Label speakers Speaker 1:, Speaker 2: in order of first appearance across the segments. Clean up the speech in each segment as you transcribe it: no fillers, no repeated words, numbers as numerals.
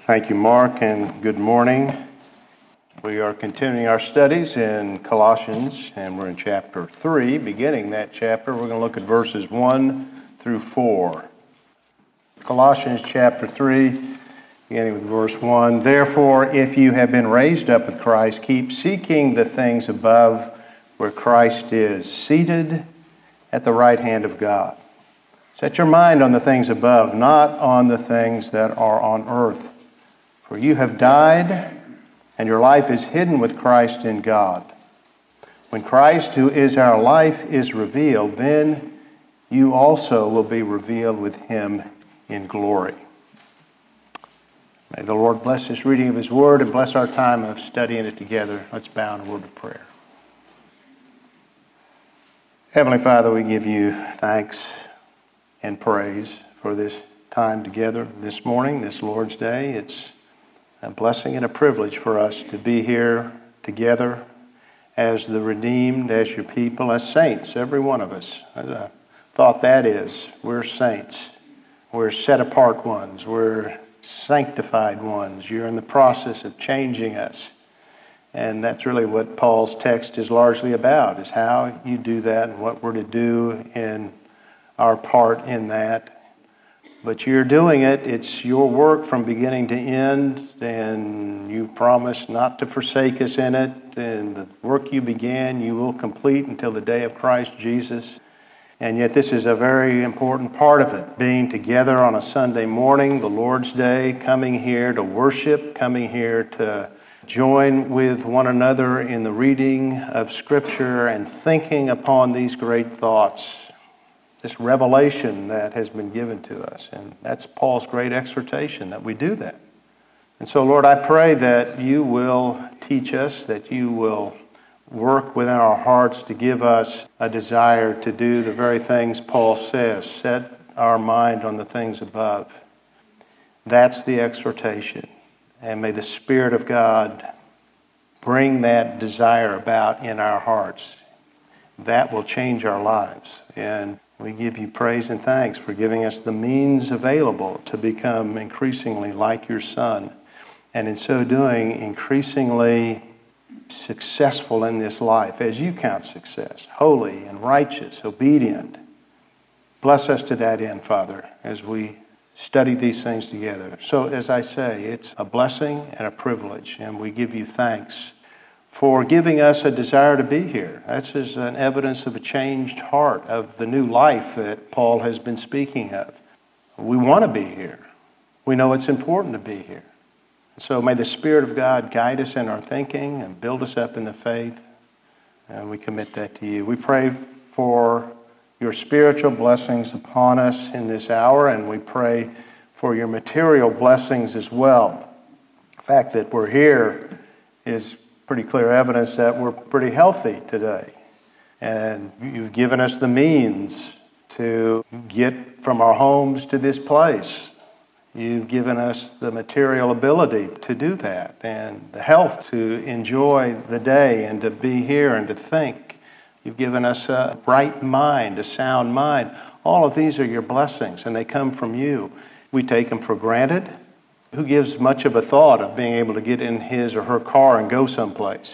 Speaker 1: Thank you, Mark, and good morning. We are continuing our studies in Colossians, and we're in chapter 3. Beginning that chapter, we're going to look at verses 1 through 4. Colossians chapter 3, beginning with verse 1. Therefore, if you have been raised up with Christ, keep seeking the things above where Christ is, seated at the right hand of God. Set your mind on the things above, not on the things that are on earth. For you have died, and your life is hidden with Christ in God. When Christ, who is our life, is revealed, then you also will be revealed with him in glory. May the Lord bless this reading of his word and bless our time of studying it together. Let's bow in a word of prayer. Heavenly Father, we give you thanks and praise for this time together this morning, this Lord's Day. It's a blessing and a privilege for us to be here together as the redeemed, as your people, as saints, every one of us. I thought that is, we're saints. We're set apart ones. We're sanctified ones. You're in the process of changing us. And that's really what Paul's text is largely about, is how you do that and what we're to do in our part in that. But you're doing it. It's your work from beginning to end, and you promise not to forsake us in it. And the work you began, you will complete until the day of Christ Jesus. And yet this is a very important part of it, being together on a Sunday morning, the Lord's Day, coming here to worship, coming here to join with one another in the reading of Scripture and thinking upon these great thoughts. This revelation that has been given to us. And that's Paul's great exhortation, that we do that. And so, Lord, I pray that you will teach us, that you will work within our hearts to give us a desire to do the very things Paul says, set our mind on the things above. That's the exhortation. And may the Spirit of God bring that desire about in our hearts. That will change our lives. And we give you praise and thanks for giving us the means available to become increasingly like your Son, and in so doing, increasingly successful in this life as you count success, holy and righteous, obedient. Bless us to that end, Father, as we study these things together. So, as I say, it's a blessing and a privilege, and we give you thanks for giving us a desire to be here. This is an evidence of a changed heart, of the new life that Paul has been speaking of. We want to be here. We know it's important to be here. So may the Spirit of God guide us in our thinking and build us up in the faith, and we commit that to you. We pray for your spiritual blessings upon us in this hour, and we pray for your material blessings as well. The fact that we're here is pretty clear evidence that we're pretty healthy today. And you've given us the means to get from our homes to this place. You've given us the material ability to do that, and the health to enjoy the day and to be here and to think. You've given us a bright mind, a sound mind. All of these are your blessings, and they come from you. We take them for granted. Who gives much of a thought of being able to get in his or her car and go someplace?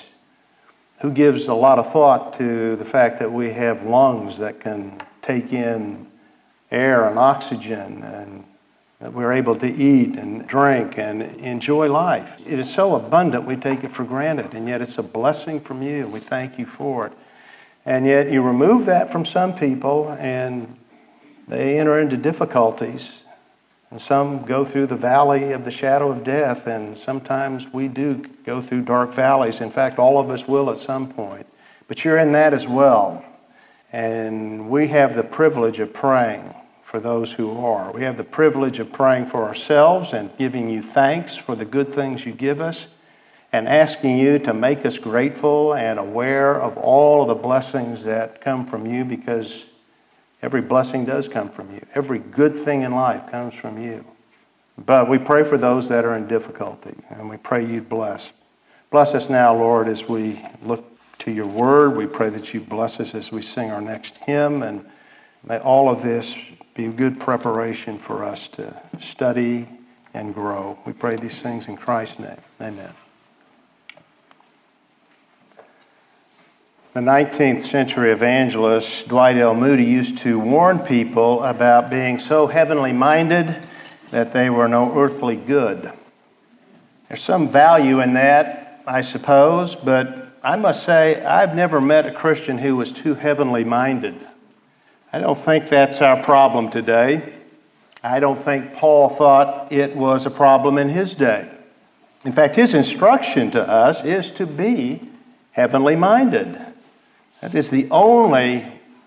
Speaker 1: Who gives a lot of thought to the fact that we have lungs that can take in air and oxygen, and that we're able to eat and drink and enjoy life? It is so abundant we take it for granted, and yet it's a blessing from you, and we thank you for it. And yet you remove that from some people, and they enter into difficulties. And some go through the valley of the shadow of death, and sometimes we do go through dark valleys. In fact, all of us will at some point. But you're in that as well. And we have the privilege of praying for those who are. We have the privilege of praying for ourselves and giving you thanks for the good things you give us, and asking you to make us grateful and aware of all of the blessings that come from you, because every blessing does come from you. Every good thing in life comes from you. But we pray for those that are in difficulty, and we pray you'd bless. Bless us now, Lord, as we look to your word. We pray that you bless us as we sing our next hymn, and may all of this be good preparation for us to study and grow. We pray these things in Christ's name. Amen. The 19th century evangelist Dwight L. Moody used to warn people about being so heavenly minded that they were no earthly good. There's some value in that, I suppose, but I must say I've never met a Christian who was too heavenly minded. I don't think that's our problem today. I don't think Paul thought it was a problem in his day. In fact, his instruction to us is to be heavenly minded. That is the only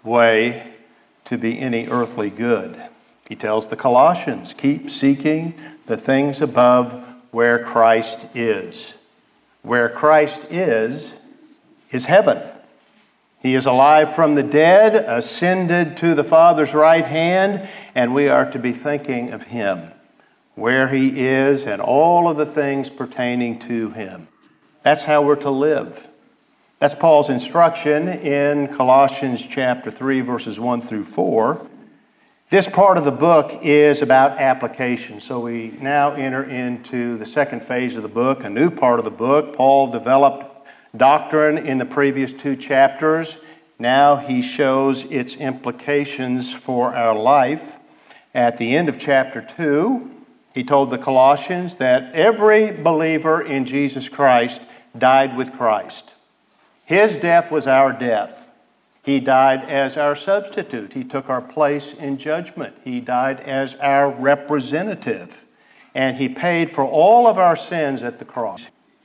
Speaker 1: way to be any earthly good. He tells the Colossians, keep seeking the things above where Christ is. Where Christ is heaven. He is alive from the dead, ascended to the Father's right hand, and we are to be thinking of Him, where He is, and all of the things pertaining to Him. That's how we're to live. That's Paul's instruction in Colossians chapter 3, verses 1 through 4. This part of the book is about application. So we now enter into the second phase of the book, a new part of the book. Paul developed doctrine in the previous two chapters. Now he shows its implications for our life. At the end of chapter 2, he told the Colossians that every believer in Jesus Christ died with Christ. His death was our death. He died as our substitute. He took our place in judgment. He died as our representative. And He paid for all of our sins at the cross.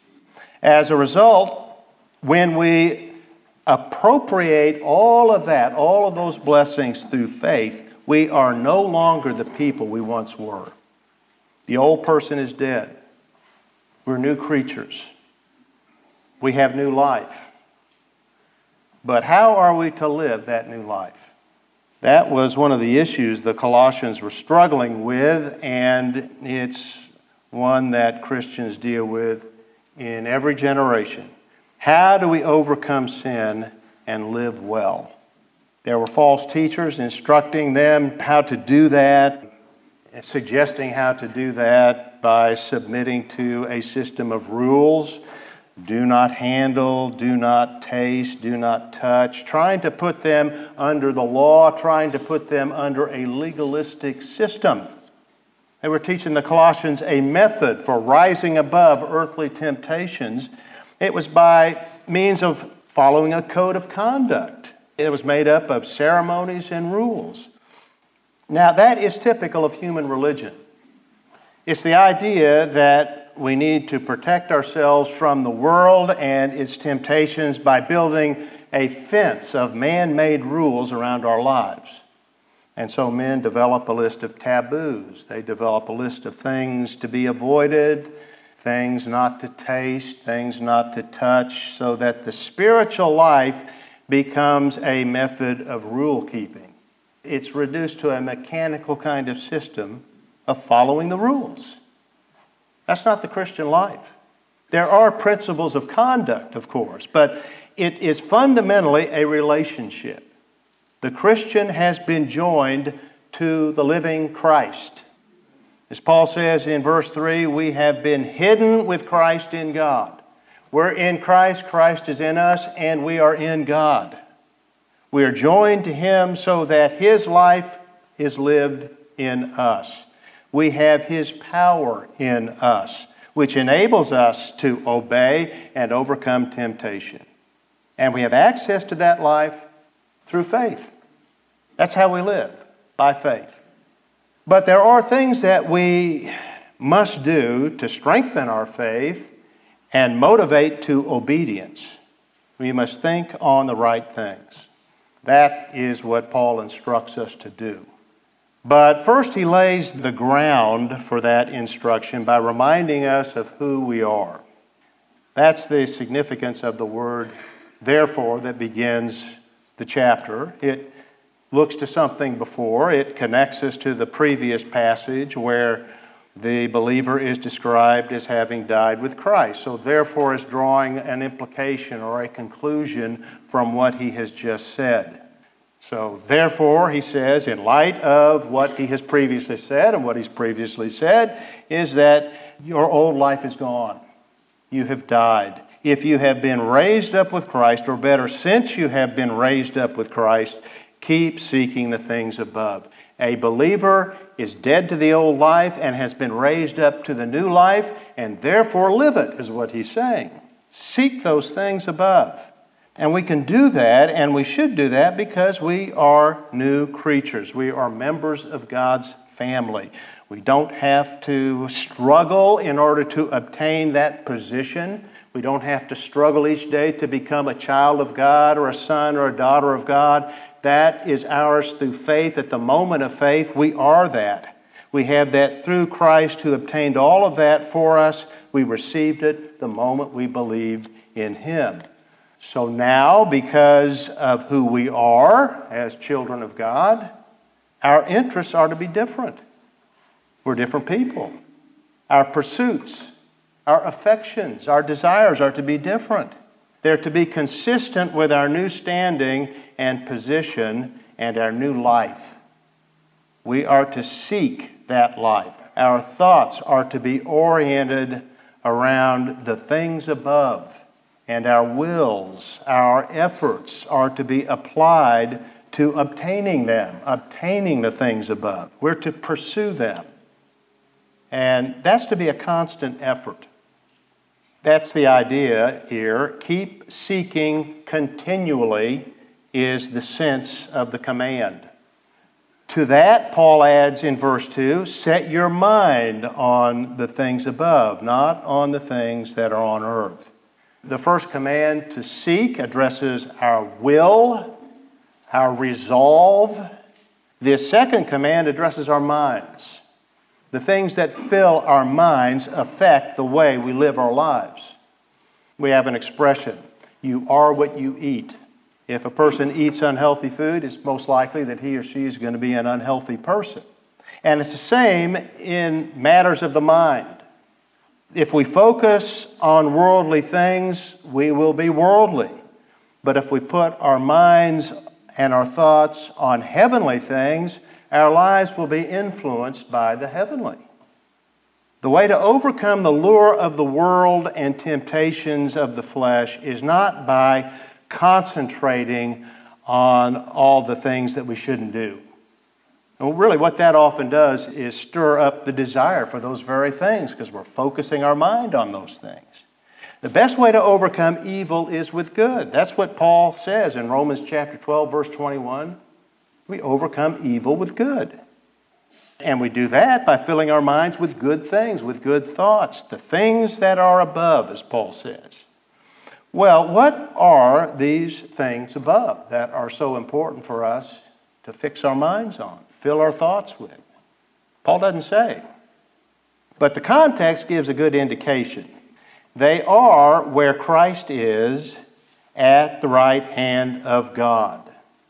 Speaker 1: As a result, when we appropriate all of that, all of those blessings through faith, we are no longer the people we once were. The old person is dead. We're new creatures. We have new life. But how are we to live that new life? That was one of the issues the Colossians were struggling with, and it's one that Christians deal with in every generation. How do we overcome sin and live well? There were false teachers instructing them how to do that, suggesting how to do that by submitting to a system of rules. Do not handle, do not taste, do not touch, trying to put them under the law, trying to put them under a legalistic system. They were teaching the Colossians a method for rising above earthly temptations. It was by means of following a code of conduct. It was made up of ceremonies and rules. Now, that is typical of human religion. It's the idea that we need to protect ourselves from the world and its temptations by building a fence of man-made rules around our lives. And so men develop a list of taboos. They develop a list of things to be avoided, things not to taste, things not to touch, so that the spiritual life becomes a method of rule keeping. It's reduced to a mechanical kind of system of following the rules. That's not the Christian life. There are principles of conduct, of course, but it is fundamentally a relationship. The Christian has been joined to the living Christ. As Paul says in verse 3, we have been hidden with Christ in God. We're in Christ, Christ is in us, and we are in God. We are joined to Him so that His life is lived in us. We have His power in us, which enables us to obey and overcome temptation. And we have access to that life through faith. That's how we live, by faith. But there are things that we must do to strengthen our faith and motivate to obedience. We must think on the right things. That is what Paul instructs us to do. But first he lays the ground for that instruction by reminding us of who we are. That's the significance of the word therefore that begins the chapter. It looks to something before. It connects us to the previous passage where the believer is described as having died with Christ. So therefore is drawing an implication or a conclusion from what he has just said. So therefore, he says, in light of what he has previously said, and what he's previously said is that your old life is gone. You have died. If you have been raised up with Christ, or better, since you have been raised up with Christ, keep seeking the things above. A believer is dead to the old life and has been raised up to the new life, and therefore live it, is what he's saying. Seek those things above. And we can do that, and we should do that, because we are new creatures. We are members of God's family. We don't have to struggle in order to obtain that position. We don't have to struggle each day to become a child of God or a son or a daughter of God. That is ours through faith. At the moment of faith, we are that. We have that through Christ, who obtained all of that for us. We received it the moment we believed in Him. So now, because of who we are as children of God, our interests are to be different. We're different people. Our pursuits, our affections, our desires are to be different. They're to be consistent with our new standing and position and our new life. We are to seek that life. Our thoughts are to be oriented around the things above. And our wills, our efforts are to be applied to obtaining them, obtaining the things above. We're to pursue them. And that's to be a constant effort. That's the idea here. Keep seeking continually is the sense of the command. To that, Paul adds in verse 2, set your mind on the things above, not on the things that are on earth. The first command to seek addresses our will, our resolve. The second command addresses our minds. The things that fill our minds affect the way we live our lives. We have an expression, you are what you eat. If a person eats unhealthy food, it's most likely that he or she is going to be an unhealthy person. And it's the same in matters of the mind. If we focus on worldly things, we will be worldly. But if we put our minds and our thoughts on heavenly things, our lives will be influenced by the heavenly. The way to overcome the lure of the world and temptations of the flesh is not by concentrating on all the things that we shouldn't do. And really what that often does is stir up the desire for those very things, because we're focusing our mind on those things. The best way to overcome evil is with good. That's what Paul says in Romans chapter 12, verse 21. We overcome evil with good. And we do that by filling our minds with good things, with good thoughts, the things that are above, as Paul says. Well, what are these things above that are so important for us to fix our minds on, fill our thoughts with? Paul doesn't say. But the context gives a good indication. They are where Christ is at the right hand of God.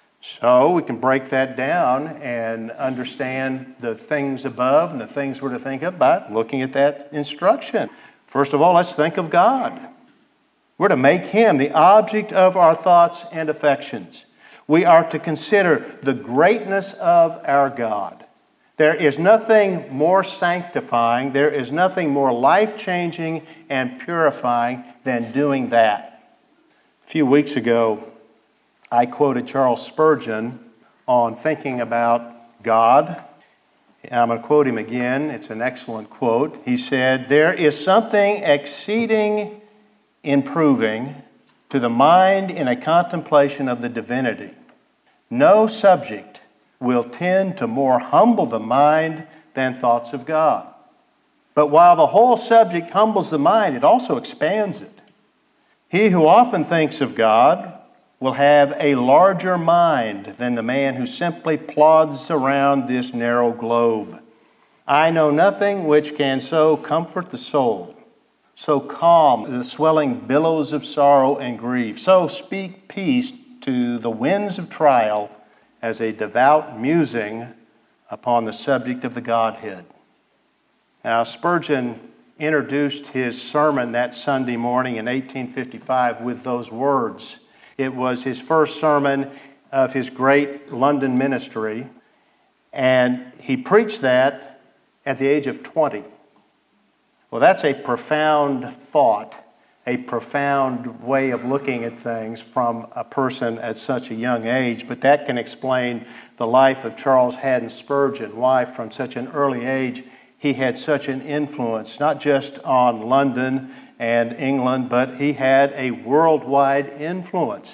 Speaker 1: So we can break that down and understand the things above and the things we're to think of by looking at that instruction. First of all, let's think of God. We're to make Him the object of our thoughts and affections. We are to consider the greatness of our God. There is nothing more sanctifying, there is nothing more life-changing and purifying than doing that. A few weeks ago, I quoted Charles Spurgeon on thinking about God. I'm going to quote him again. It's an excellent quote. He said, "There is something exceeding improving to the mind in a contemplation of the divinity. No subject will tend to more humble the mind than thoughts of God. But while the whole subject humbles the mind, it also expands it. He who often thinks of God will have a larger mind than the man who simply plods around this narrow globe. I know nothing which can so comfort the soul, so calm the swelling billows of sorrow and grief, so speak peace to the winds of trial as a devout musing upon the subject of the Godhead." Now, Spurgeon introduced his sermon that Sunday morning in 1855 with those words. It was his first sermon of his great London ministry, and he preached that at the age of 20. Well, that's a profound thought, a profound way of looking at things from a person at such a young age, but that can explain the life of Charles Haddon Spurgeon, why from such an early age he had such an influence, not just on London and England, but he had a worldwide influence.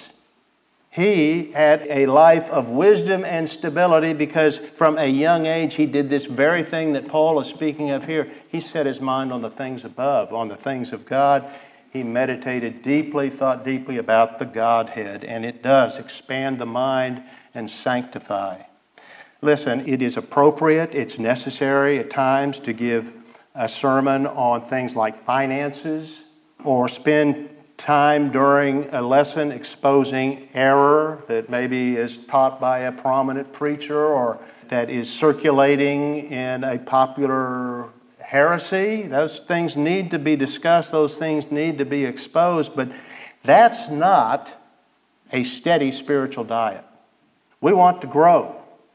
Speaker 1: He had a life of wisdom and stability because from a young age he did this very thing that Paul is speaking of here. He set his mind on the things above, on the things of God. He meditated deeply, thought deeply about the Godhead, and it does expand the mind and sanctify. Listen, it is appropriate, it's necessary at times to give a sermon on things like finances or spend time during a lesson exposing error that maybe is taught by a prominent preacher or that is circulating in a popular heresy. Those things need to be discussed, those things need to be exposed, but that's not a steady spiritual diet. We want to grow.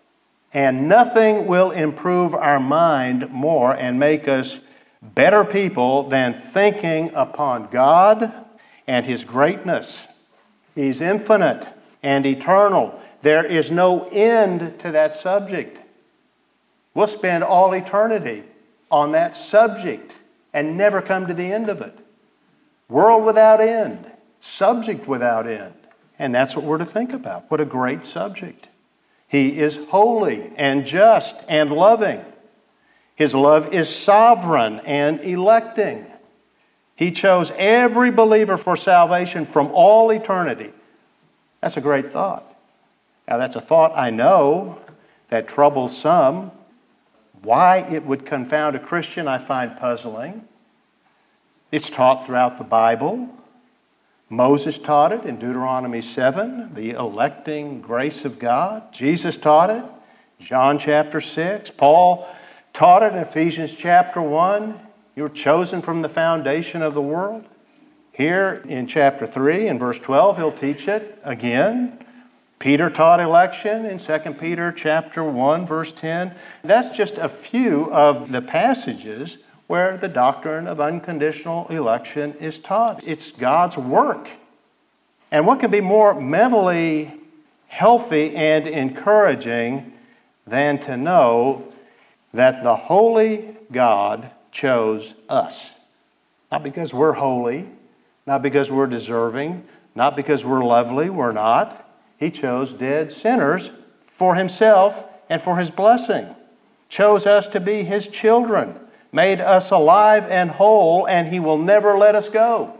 Speaker 1: And nothing will improve our mind more and make us better people than thinking upon God and His greatness. He's infinite and eternal. There is no end to that subject. We'll spend all eternity on that subject and never come to the end of it. World without end. Subject without end. And that's what we're to think about. What a great subject. He is holy and just and loving. His love is sovereign and electing. He chose every believer for salvation from all eternity. That's a great thought. Now, that's a thought I know that troubles some. Why it would confound a Christian, I find puzzling. It's taught throughout the Bible. Moses taught it in Deuteronomy 7, the electing grace of God. Jesus taught it, John chapter 6. Paul taught it in Ephesians chapter 1. You were chosen from the foundation of the world. Here in chapter 3 and verse 12, he'll teach it again. Peter taught election in 2 Peter chapter 1, verse 10. That's just a few of the passages where the doctrine of unconditional election is taught. It's God's work. And what can be more mentally healthy and encouraging than to know that the holy God chose us? Not because we're holy, not because we're deserving, not because we're lovely, we're not. He chose dead sinners for Himself and for His blessing. Chose us to be His children. Made us alive and whole, and He will never let us go.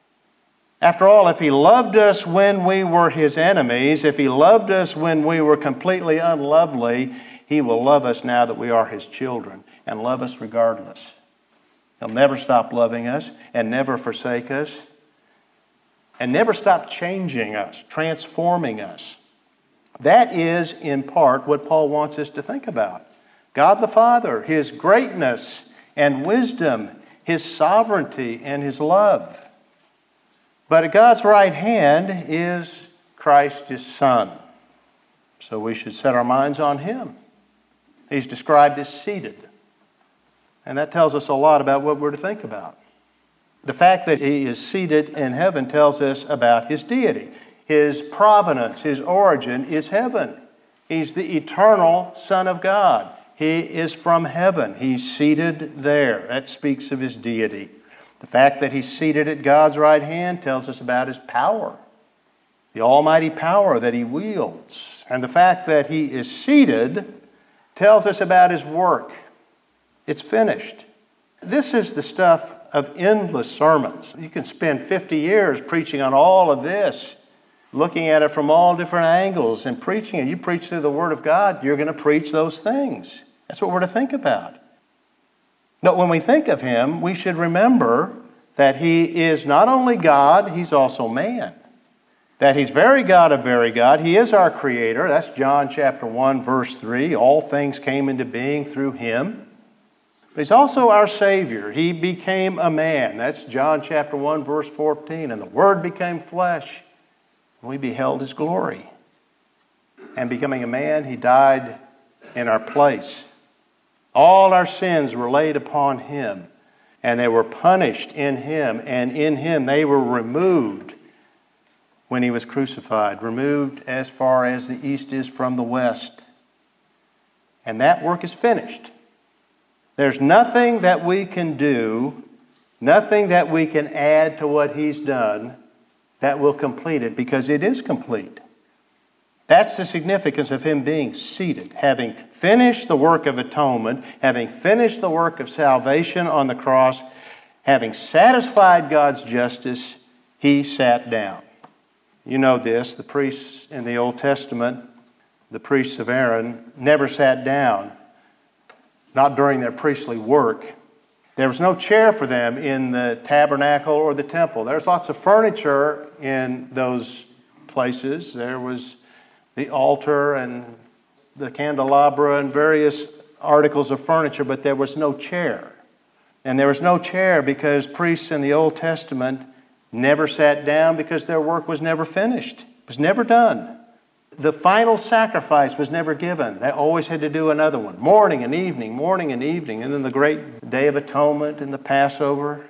Speaker 1: After all, if He loved us when we were His enemies, if He loved us when we were completely unlovely, He will love us now that we are His children and love us regardless. He'll never stop loving us and never forsake us and never stop changing us, transforming us. That is, in part, what Paul wants us to think about. God the Father, His greatness and wisdom, His sovereignty and His love. But at God's right hand is Christ, His Son. So we should set our minds on Him. He's described as seated. And that tells us a lot about what we're to think about. The fact that He is seated in heaven tells us about His deity. His provenance, His origin is heaven. He's the eternal Son of God. He is from heaven. He's seated there. That speaks of His deity. The fact that He's seated at God's right hand tells us about His power, the almighty power that He wields. And the fact that He is seated tells us about His work. It's finished. This is the stuff of endless sermons. You can spend 50 years preaching on all of this, looking at it from all different angles and preaching it. You preach through the Word of God, you're going to preach those things. That's what we're to think about. But when we think of Him, we should remember that He is not only God, He's also man. That He's very God of very God. He is our Creator. That's John chapter 1, verse 3. All things came into being through Him. But He's also our Savior. He became a man. That's John chapter 1, verse 14. And the Word became flesh. We beheld His glory. And becoming a man, He died in our place. All our sins were laid upon Him, and they were punished in Him, and in Him they were removed when He was crucified, removed as far as the east is from the west. And that work is finished. There's nothing that we can do, nothing that we can add to what He's done that will complete it, because it is complete. That's the significance of Him being seated, having finished the work of atonement, having finished the work of salvation on the cross, having satisfied God's justice, He sat down. You know this, the priests in the Old Testament, the priests of Aaron, never sat down, not during their priestly work. There was no chair for them in the tabernacle or the temple. There's lots of furniture in those places. There was the altar and the candelabra and various articles of furniture, but there was no chair. And there was no chair because priests in the Old Testament never sat down because their work was never finished. It was never done. The final sacrifice was never given. They always had to do another one. Morning and evening, and then the great Day of Atonement and the Passover.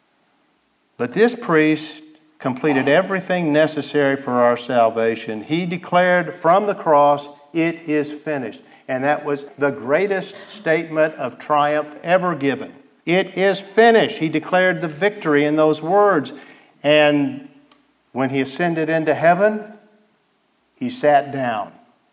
Speaker 1: But this priest completed everything necessary for our salvation. He declared from the cross, "It is finished." And that was the greatest statement of triumph ever given. It is finished. He declared the victory in those words. And when He ascended into heaven, He sat down.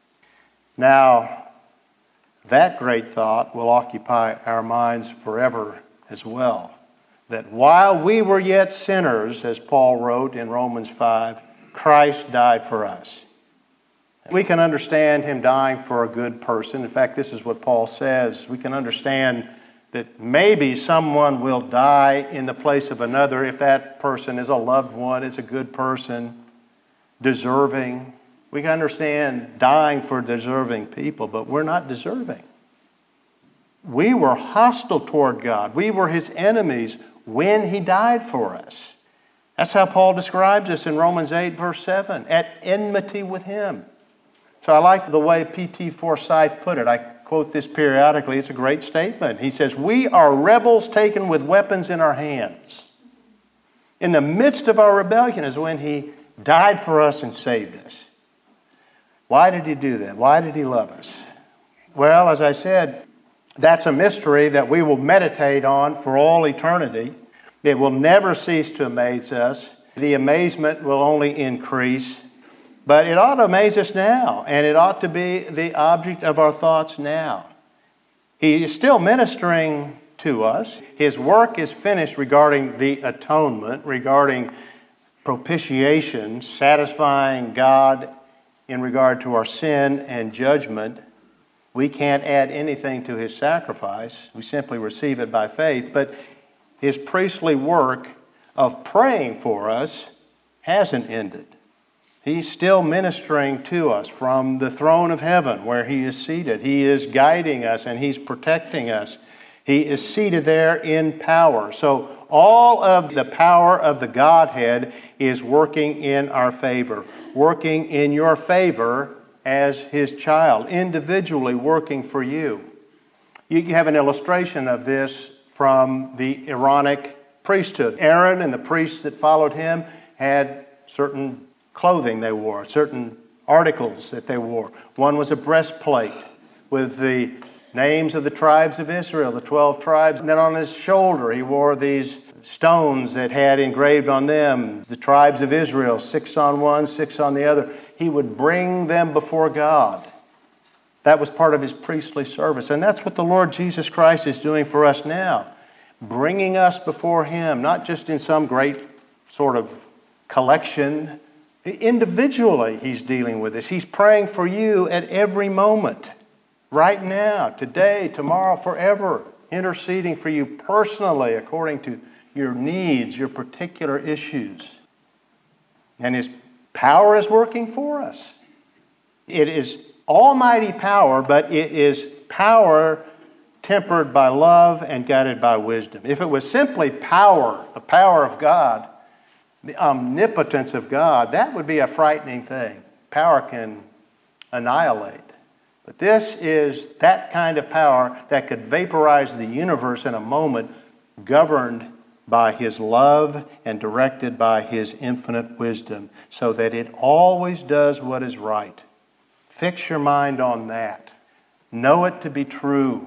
Speaker 1: Now, that great thought will occupy our minds forever as well. That while we were yet sinners, as Paul wrote in Romans 5, Christ died for us. We can understand Him dying for a good person. In fact, this is what Paul says. We can understand that maybe someone will die in the place of another if that person is a loved one, is a good person, deserving. We can understand dying for deserving people, but we're not deserving. We were hostile toward God. We were His enemies when He died for us. That's how Paul describes us in Romans 8, verse 7, at enmity with Him. So I like the way P.T. Forsyth put it. I quote this periodically. It's a great statement. He says, "We are rebels taken with weapons in our hands. In the midst of our rebellion is when He died for us and saved us." Why did He do that? Why did He love us? Well, as I said, that's a mystery that we will meditate on for all eternity. It will never cease to amaze us. The amazement will only increase. But it ought to amaze us now, and it ought to be the object of our thoughts now. He is still ministering to us. His work is finished regarding the atonement, regarding propitiation, satisfying God in regard to our sin and judgment. We can't add anything to His sacrifice. We simply receive it by faith. But His priestly work of praying for us hasn't ended. He's still ministering to us from the throne of heaven where He is seated. He is guiding us and He's protecting us. He is seated there in power. So all of the power of the Godhead is working in our favor, working in your favor as His child, individually working for you. You have an illustration of this from the Aaronic priesthood. Aaron and the priests that followed him had certain clothing they wore, certain articles that they wore. One was a breastplate with the names of the tribes of Israel, the 12 tribes. And then on his shoulder he wore these stones that had engraved on them the tribes of Israel, 6 on one, 6 on the other. He would bring them before God. That was part of His priestly service. And that's what the Lord Jesus Christ is doing for us now. Bringing us before Him, not just in some great sort of collection. Individually He's dealing with this. He's praying for you at every moment. Right now, today, tomorrow, forever. Interceding for you personally according to your needs, your particular issues. And His power is working for us. It is almighty power, but it is power tempered by love and guided by wisdom. If it was simply power, the power of God, the omnipotence of God, that would be a frightening thing. Power can annihilate. But this is that kind of power that could vaporize the universe in a moment, governed by His love and directed by His infinite wisdom, so that it always does what is right. Fix your mind on that. Know it to be true.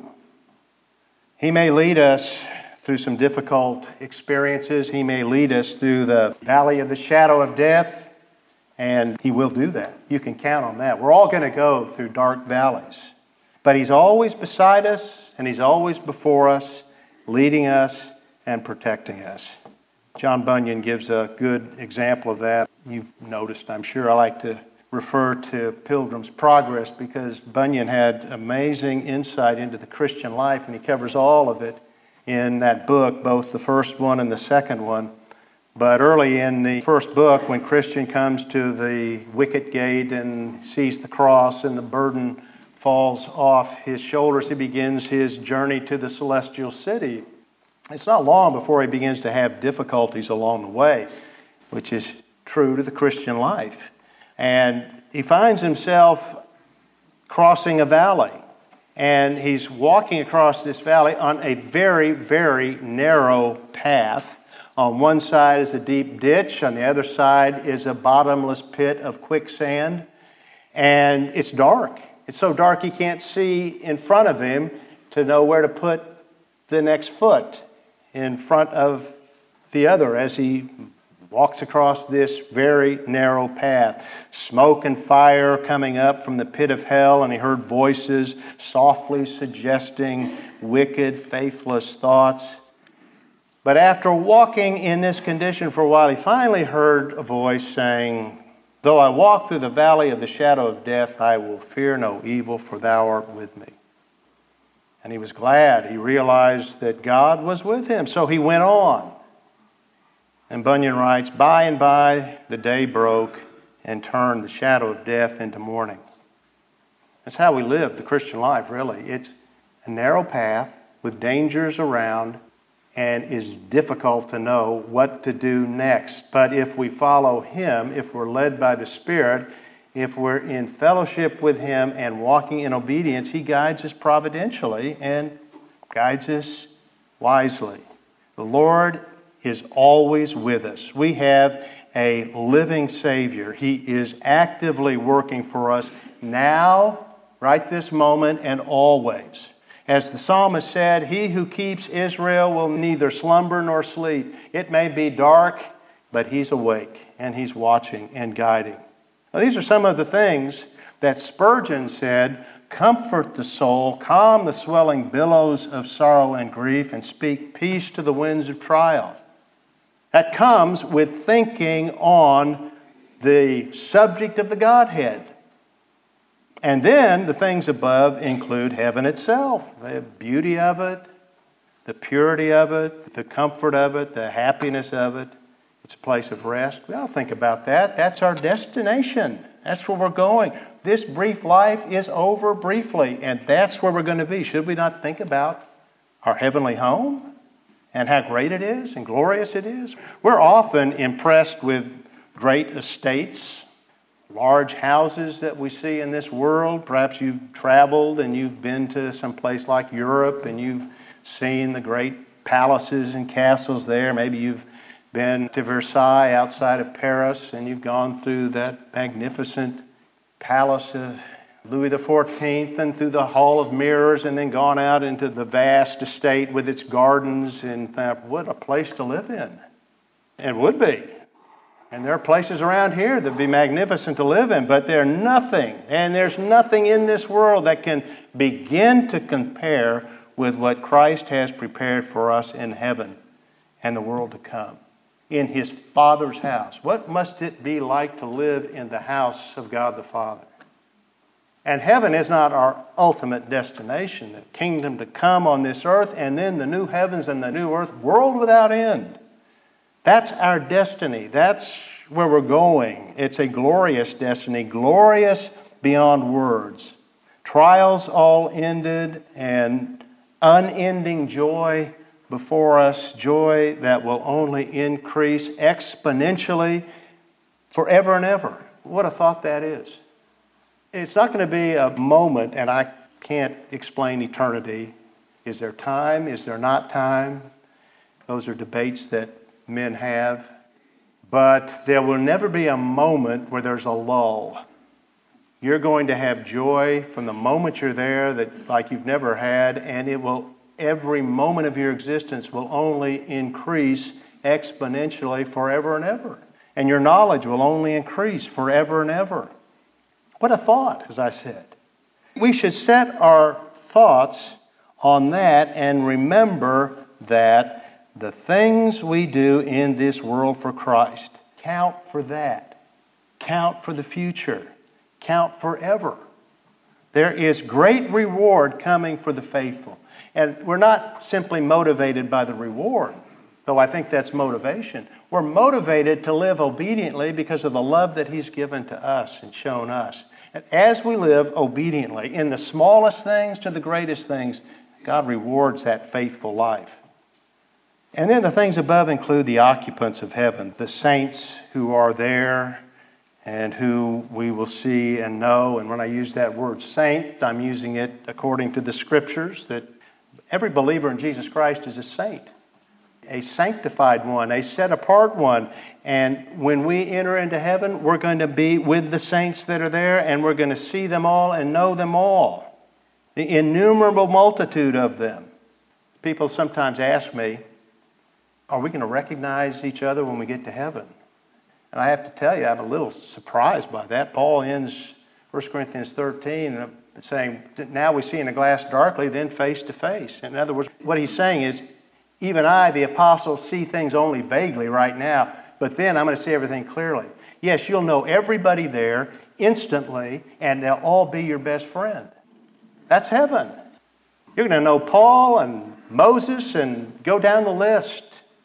Speaker 1: He may lead us through some difficult experiences. He may lead us through the valley of the shadow of death, and He will do that. You can count on that. We're all going to go through dark valleys. But He's always beside us, and He's always before us, leading us and protecting us. John Bunyan gives a good example of that. You've noticed, I'm sure, I like to refer to Pilgrim's Progress because Bunyan had amazing insight into the Christian life, and he covers all of it in that book, both the first one and the second one. But early in the first book, when Christian comes to the wicket gate and sees the cross and the burden falls off his shoulders, he begins his journey to the celestial city. It's not long before he begins to have difficulties along the way, which is true to the Christian life. And he finds himself crossing a valley. And he's walking across this valley on a very, very narrow path. On one side is a deep ditch. On the other side is a bottomless pit of quicksand. And it's dark. It's so dark he can't see in front of him to know where to put the next foot in front of the other as he walks across this very narrow path. Smoke and fire coming up from the pit of hell, and he heard voices softly suggesting wicked, faithless thoughts. But after walking in this condition for a while, he finally heard a voice saying, "Though I walk through the valley of the shadow of death, I will fear no evil, for thou art with me." And he was glad. He realized that God was with him, so he went on. And Bunyan writes, "By and by the day broke and turned the shadow of death into morning." That's how we live the Christian life, really. It's a narrow path with dangers around, and is difficult to know what to do next. But if we follow Him, if we're led by the Spirit, if we're in fellowship with Him and walking in obedience, He guides us providentially and guides us wisely. The Lord is always with us. We have a living Savior. He is actively working for us now, right this moment, and always. As the psalmist said, "He who keeps Israel will neither slumber nor sleep." It may be dark, but He's awake, and He's watching and guiding. Now, these are some of the things that Spurgeon said: "Comfort the soul, calm the swelling billows of sorrow and grief, and speak peace to the winds of trial." That comes with thinking on the subject of the Godhead. And then the things above include heaven itself, the beauty of it, the purity of it, the comfort of it, the happiness of it. It's a place of rest. We ought to think about that. That's our destination. That's where we're going. This brief life is over briefly, and that's where we're going to be. Should we not think about our heavenly home and how great it is and glorious it is? We're often impressed with great estates, large houses that we see in this world. Perhaps you've traveled and you've been to some place like Europe and you've seen the great palaces and castles there. Maybe you've been to Versailles outside of Paris and you've gone through that magnificent palace of Louis XIV and through the Hall of Mirrors and then gone out into the vast estate with its gardens, and thought, what a place to live in. It would be. And there are places around here that would be magnificent to live in, but they're nothing. And there's nothing in this world that can begin to compare with what Christ has prepared for us in heaven and the world to come. In His Father's house. What must it be like to live in the house of God the Father? And heaven is not our ultimate destination, the kingdom to come on this earth, and then the new heavens and the new earth, world without end. That's our destiny. That's where we're going. It's a glorious destiny, glorious beyond words. Trials all ended and unending joy before us, joy that will only increase exponentially forever and ever. What a thought that is. It's not going to be a moment, and I can't explain eternity. Is there time? Is there not time? Those are debates that men have. But there will never be a moment where there's a lull. You're going to have joy from the moment you're there that like you've never had, and every moment of your existence will only increase exponentially forever and ever. And your knowledge will only increase forever and ever. What a thought, as I said. We should set our thoughts on that and remember that the things we do in this world for Christ count for that. Count for the future. Count forever. There is great reward coming for the faithful. And we're not simply motivated by the reward, though I think that's motivation. We're motivated to live obediently because of the love that He's given to us and shown us. And as we live obediently, in the smallest things to the greatest things, God rewards that faithful life. And then the things above include the occupants of heaven, the saints who are there and who we will see and know. And when I use that word saint, I'm using it according to the Scriptures, that every believer in Jesus Christ is a saint, a sanctified one, a set-apart one. And when we enter into heaven, we're going to be with the saints that are there, and we're going to see them all and know them all, the innumerable multitude of them. People sometimes ask me, are we going to recognize each other when we get to heaven? And I have to tell you, I'm a little surprised by that. Paul ends 1 Corinthians 13 saying, now we see in a glass darkly, then face to face. In other words, what he's saying is, even I, the apostle, see things only vaguely right now, but then I'm going to see everything clearly. Yes, you'll know everybody there instantly, and they'll all be your best friend. That's heaven. You're going to know Paul and Moses and go down the list.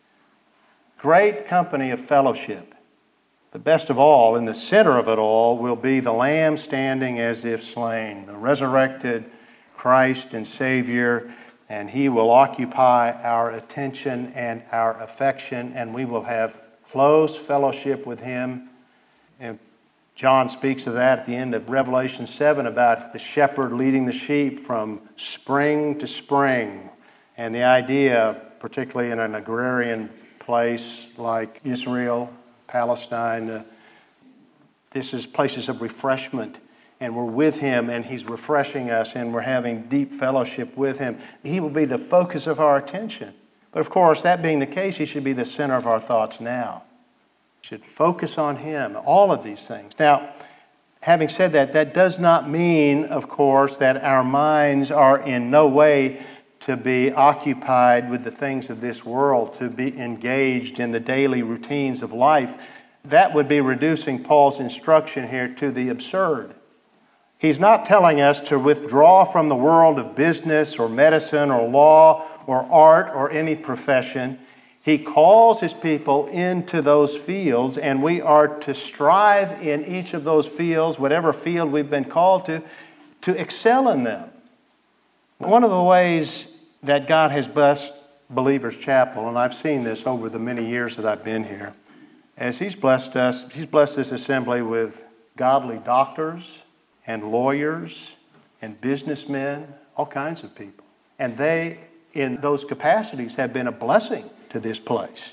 Speaker 1: Great company of fellowship. But best of all, in the center of it all, will be the Lamb standing as if slain, the resurrected Christ and Savior, and He will occupy our attention and our affection, and we will have close fellowship with Him. And John speaks of that at the end of Revelation 7 about the shepherd leading the sheep from spring to spring. And the idea, particularly in an agrarian place like Israel, Palestine, this is places of refreshment, and we're with Him and He's refreshing us and we're having deep fellowship with Him. He will be the focus of our attention. But of course, that being the case, He should be the center of our thoughts now. We should focus on Him, all of these things. Now, having said that, that does not mean, of course, that our minds are in no way to be occupied with the things of this world, to be engaged in the daily routines of life. That would be reducing Paul's instruction here to the absurd. He's not telling us to withdraw from the world of business or medicine or law or art or any profession. He calls His people into those fields, and we are to strive in each of those fields, whatever field we've been called to excel in them. One of the ways that God has blessed Believers Chapel, and I've seen this over the many years that I've been here, as He's blessed us, He's blessed this assembly with godly doctors and lawyers and businessmen, all kinds of people. And they, in those capacities, have been a blessing to this place.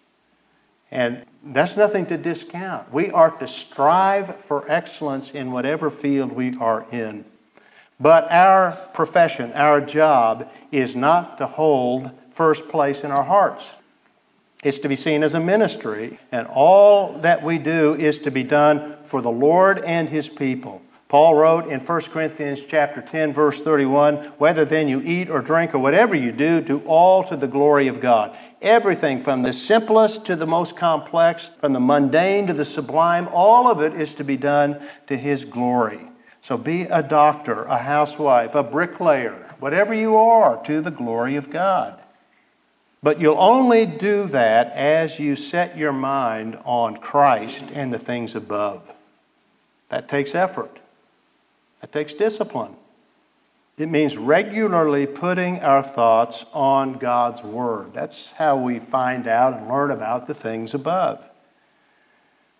Speaker 1: And that's nothing to discount. We are to strive for excellence in whatever field we are in. But our profession, our job, is not to hold first place in our hearts. It's to be seen as a ministry, and all that we do is to be done for the Lord and His people. Paul wrote in 1 Corinthians chapter 10, verse 31, whether then you eat or drink or whatever you do, do all to the glory of God. Everything from the simplest to the most complex, from the mundane to the sublime, all of it is to be done to His glory. So be a doctor, a housewife, a bricklayer, whatever you are, to the glory of God. But you'll only do that as you set your mind on Christ and the things above. That takes effort. That takes discipline. It means regularly putting our thoughts on God's Word. That's how we find out and learn about the things above.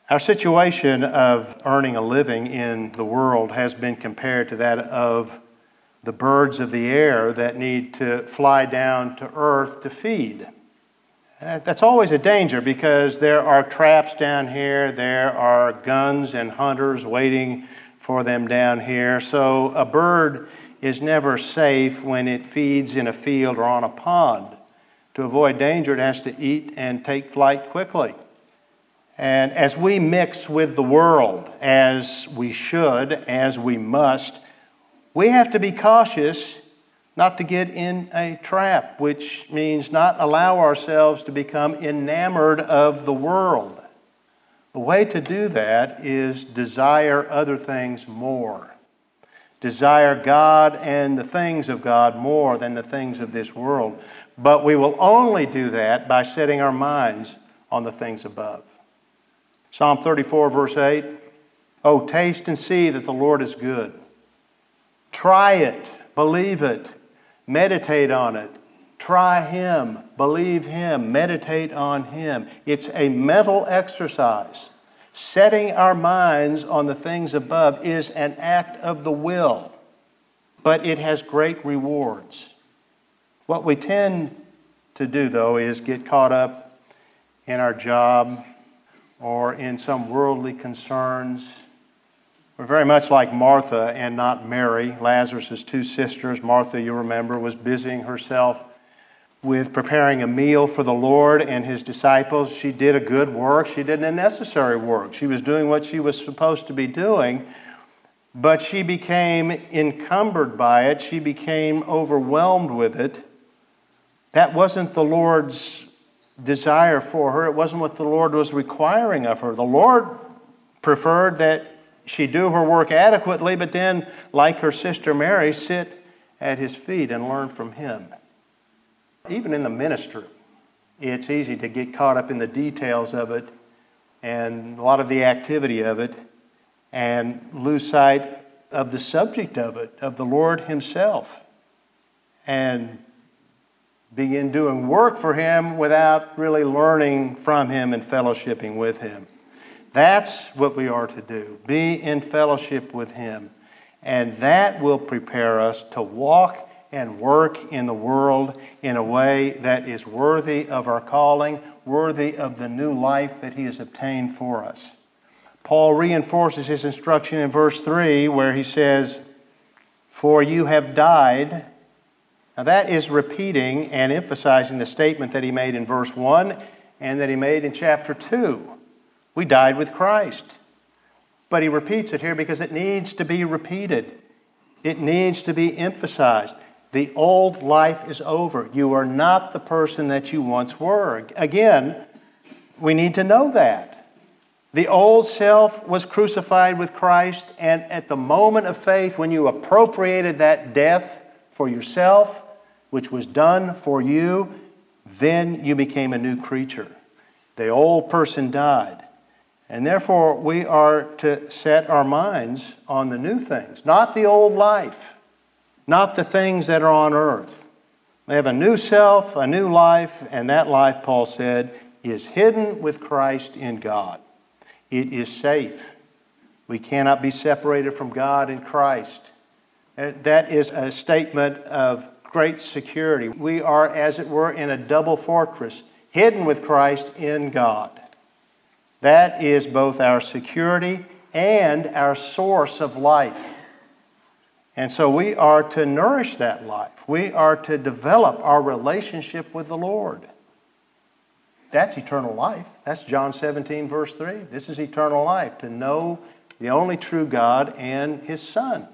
Speaker 1: Our situation of earning a living in the world has been compared to that of the birds of the air that need to fly down to earth to feed. That's always a danger because there are traps down here, there are guns and hunters waiting for them down here. So a bird is never safe when it feeds in a field or on a pond. To avoid danger, it has to eat and take flight quickly. And as we mix with the world, as we should, as we must, we have to be cautious not to get in a trap, which means not allow ourselves to become enamored of the world. The way to do that is desire other things more. Desire God and the things of God more than the things of this world. But we will only do that by setting our minds on the things above. Psalm 34, verse 8, "Oh, taste and see that the Lord is good. Try it, believe it, meditate on it. Try Him, believe Him, meditate on Him." It's a mental exercise. Setting our minds on the things above is an act of the will, but it has great rewards. What we tend to do, though, is get caught up in our job or in some worldly concerns. We're very much like Martha and not Mary, Lazarus' two sisters. Martha, you remember, was busying herself with preparing a meal for the Lord and His disciples. She did a good work. She did a necessary work. She was doing what she was supposed to be doing, but she became encumbered by it. She became overwhelmed with it. That wasn't the Lord's desire for her. It wasn't what the Lord was requiring of her. The Lord preferred that she do her work adequately, but then, like her sister Mary, sit at His feet and learn from Him. Even in the ministry, it's easy to get caught up in the details of it and a lot of the activity of it and lose sight of the subject of it, of the Lord Himself, and begin doing work for Him without really learning from Him and fellowshipping with Him. That's what we are to do. Be in fellowship with Him. And that will prepare us to walk and work in the world in a way that is worthy of our calling, worthy of the new life that He has obtained for us. Paul reinforces his instruction in verse 3 where he says, "For you have died." Now that is repeating and emphasizing the statement that he made in verse 1 and that he made in chapter 2. We died with Christ. But he repeats it here because it needs to be repeated. It needs to be emphasized. The old life is over. You are not the person that you once were. Again, we need to know that. The old self was crucified with Christ, and at the moment of faith, when you appropriated that death for yourself, which was done for you, then you became a new creature. The old person died. And therefore, we are to set our minds on the new things, not the old life, not the things that are on earth. They have a new self, a new life, and that life, Paul said, is hidden with Christ in God. It is safe. We cannot be separated from God in Christ. That is a statement of great security. We are, as it were, in a double fortress, hidden with Christ in God. That is both our security and our source of life. And so we are to nourish that life. We are to develop our relationship with the Lord. That's eternal life. That's John 17, verse 3. This is eternal life, to know the only true God and His Son.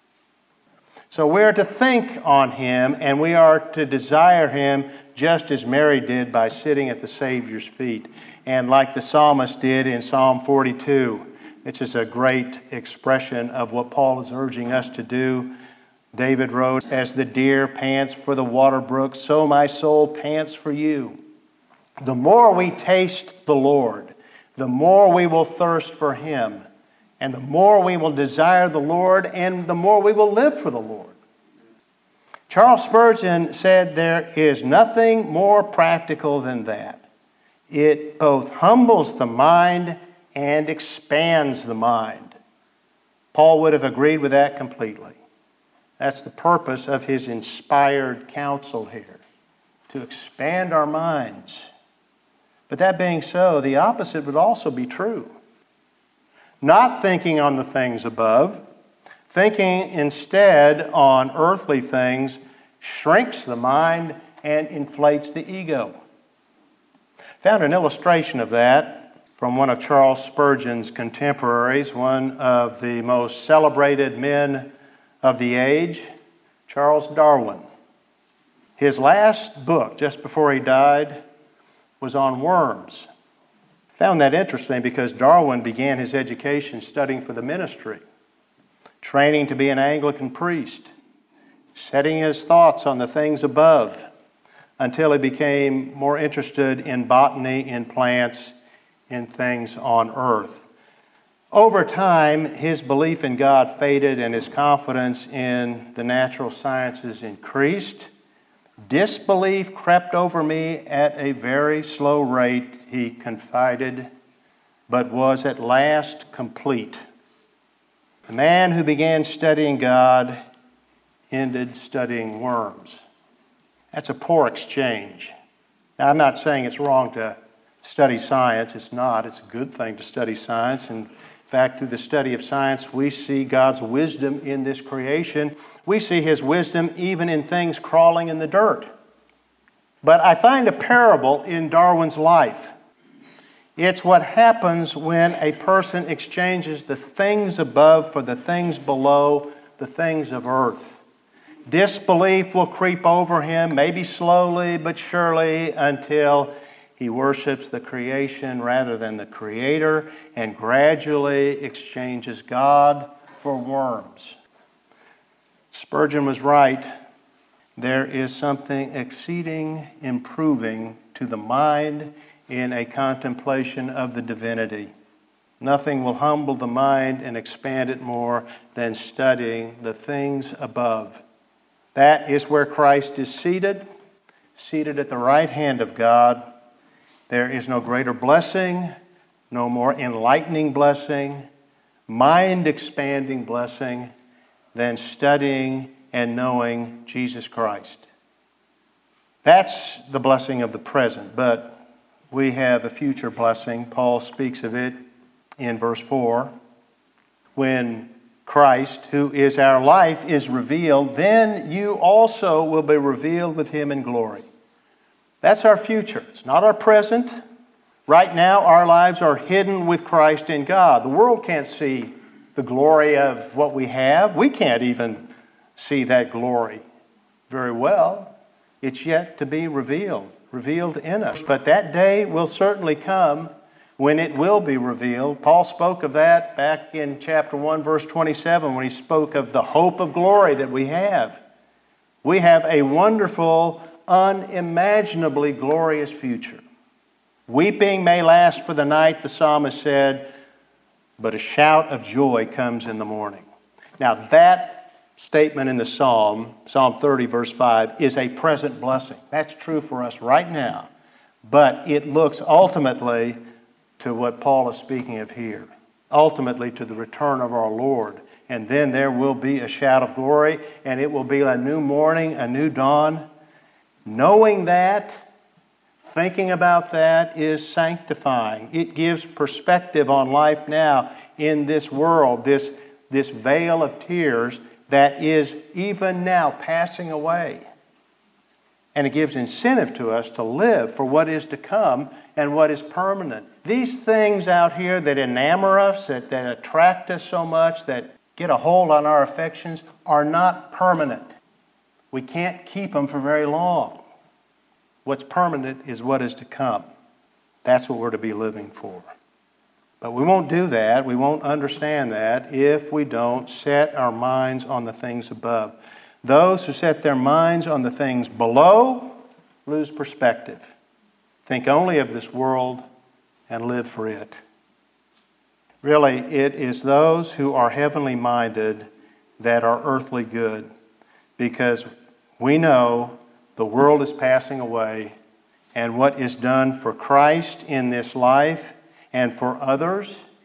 Speaker 1: So we are to think on Him, and we are to desire Him just as Mary did by sitting at the Savior's feet. And like the psalmist did in Psalm 42, which is a great expression of what Paul is urging us to do. David wrote, "As the deer pants for the water brook, so my soul pants for you." The more we taste the Lord, the more we will thirst for Him. And the more we will desire the Lord, and the more we will live for the Lord. Charles Spurgeon said there is nothing more practical than that. It both humbles the mind and expands the mind. Paul would have agreed with that completely. That's the purpose of his inspired counsel here, to expand our minds. But that being so, the opposite would also be true. Not thinking on the things above, thinking instead on earthly things shrinks the mind and inflates the ego. Found an illustration of that from one of Charles Spurgeon's contemporaries, one of the most celebrated men of the age, Charles Darwin. His last book, just before he died, was on worms. Found that interesting because Darwin began his education studying for the ministry, training to be an Anglican priest, setting his thoughts on the things above, until he became more interested in botany, in plants, in things on earth. Over time, his belief in God faded and his confidence in the natural sciences increased. Disbelief crept over me at a very slow rate, he confided, but was at last complete. The man who began studying God ended studying worms. That's a poor exchange. Now, I'm not saying it's wrong to study science. It's not. It's a good thing to study science. In fact, through the study of science, we see God's wisdom in this creation. We see His wisdom even in things crawling in the dirt. But I find a parable in Darwin's life. It's what happens when a person exchanges the things above for the things below, the things of earth. Disbelief will creep over him, maybe slowly but surely, until he worships the creation rather than the Creator and gradually exchanges God for worms. Spurgeon was right. There is something exceeding improving to the mind in a contemplation of the divinity. Nothing will humble the mind and expand it more than studying the things above. That is where Christ is seated at the right hand of God. There is no greater blessing, no more enlightening blessing, mind-expanding blessing than studying and knowing Jesus Christ. That's the blessing of the present, but we have a future blessing. Paul speaks of it in verse 4. When Christ, who is our life, is revealed, then you also will be revealed with Him in glory. That's our future. It's not our present. Right now, our lives are hidden with Christ in God. The world can't see the glory of what we have. We can't even see that glory very well. It's yet to be revealed in us. But that day will certainly come when it will be revealed. Paul spoke of that back in chapter 1, verse 27, when he spoke of the hope of glory that we have. We have a wonderful, unimaginably glorious future. Weeping may last for the night, the psalmist said, but a shout of joy comes in the morning. Now that statement in the Psalm 30, verse 5, is a present blessing. That's true for us right now. But it looks ultimately to what Paul is speaking of here. Ultimately to the return of our Lord. And then there will be a shout of glory, and it will be a new morning, a new dawn. Knowing that, thinking about that is sanctifying. It gives perspective on life now in this world, this veil of tears that is even now passing away. And it gives incentive to us to live for what is to come and what is permanent. These things out here that enamor us, that attract us so much, that get a hold on our affections, are not permanent. We can't keep them for very long. What's permanent is what is to come. That's what we're to be living for. But we won't do that, we won't understand that if we don't set our minds on the things above. Those who set their minds on the things below lose perspective. Think only of this world and live for it. Really, it is those who are heavenly minded that are earthly good, because we know the world is passing away, and what is done for Christ in this life and for others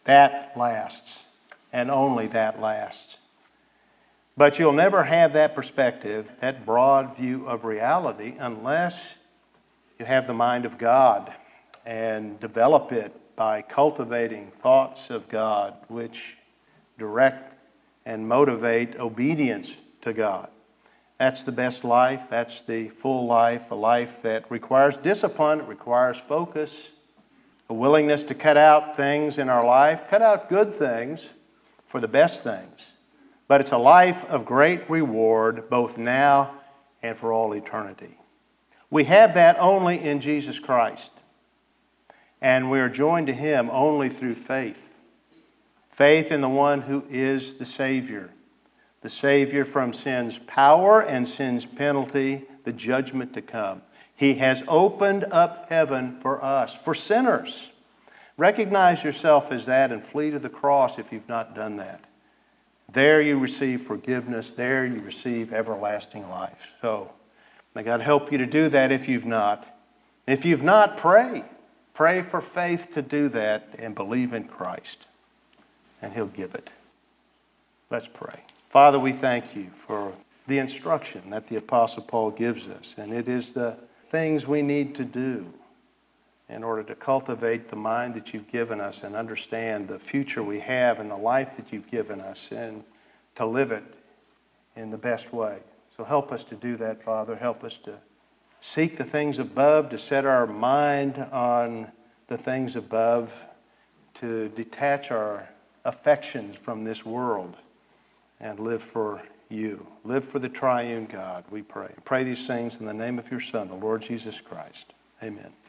Speaker 1: That lasts, and only that lasts. But you'll never have that perspective, that broad view of reality, unless you have the mind of God and develop it by cultivating thoughts of God which direct and motivate obedience to God. That's the best life. That's the full life, a life that requires discipline, it requires focus, a willingness to cut out things in our life, cut out good things for the best things. But it's a life of great reward, both now and for all eternity. We have that only in Jesus Christ. And we are joined to Him only through faith. Faith in the one who is the Savior from sin's power and sin's penalty, the judgment to come. He has opened up heaven for us, for sinners. Recognize yourself as that and flee to the cross if you've not done that. There you receive forgiveness. There you receive everlasting life. So, may God help you to do that if you've not. If you've not, pray. Pray for faith to do that and believe in Christ. And He'll give it. Let's pray. Father, we thank You for the instruction that the Apostle Paul gives us. And it is the things we need to do in order to cultivate the mind that You've given us and understand the future we have and the life that You've given us and to live it in the best way. So help us to do that, Father. Help us to seek the things above, to set our mind on the things above, to detach our affections from this world and live for You. Live for the triune God, we pray. Pray these things in the name of Your Son, the Lord Jesus Christ. Amen.